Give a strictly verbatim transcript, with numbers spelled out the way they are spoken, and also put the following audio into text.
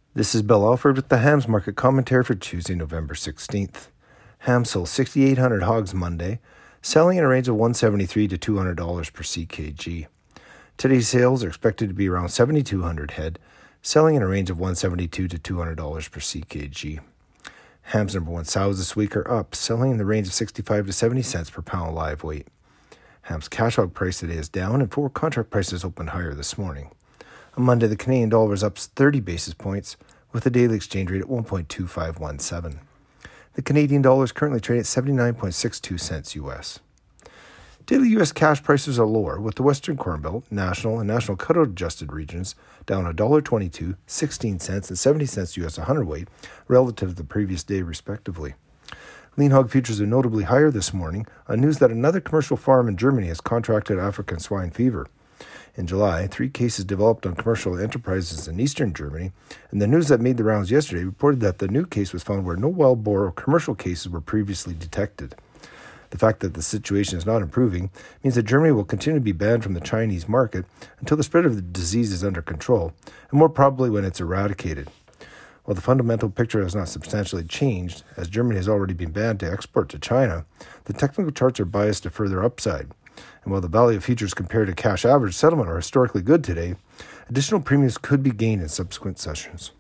This is Bill Alford with the Hams Market Commentary for Tuesday, November sixteenth. Hams sold six thousand eight hundred hogs Monday, selling in a range of one hundred seventy-three dollars to two hundred dollars per C K G. Today's sales are expected to be around seven thousand two hundred head, selling in a range of one hundred seventy-two dollars to two hundred dollars per C K G. Hams number one sows this week are up, selling in the range of sixty-five to seventy cents per pound live weight. Hams cash hog price today is down, and forward contract prices opened higher this morning. On Monday, the Canadian dollar was up thirty basis points, with the daily exchange rate at one point two five one seven. The Canadian dollar is currently trading at seventy-nine point six two cents U S. Daily U S cash prices are lower, with the Western Corn Belt, National, and National Cutout adjusted regions down one dollar twenty-two, sixteen cents, and seventy cents U S a hundredweight relative to the previous day, respectively. Lean hog futures are notably higher this morning on news that another commercial farm in Germany has contracted African swine fever. In July, three cases developed on commercial enterprises in eastern Germany, and the news that made the rounds yesterday reported that the new case was found where no wild boar or commercial cases were previously detected. The fact that the situation is not improving means that Germany will continue to be banned from the Chinese market until the spread of the disease is under control, and more probably when it's eradicated. While the fundamental picture has not substantially changed, as Germany has already been banned to export to China, the technical charts are biased to further upside. And while the value of futures compared to cash average settlement are historically good today, additional premiums could be gained in subsequent sessions.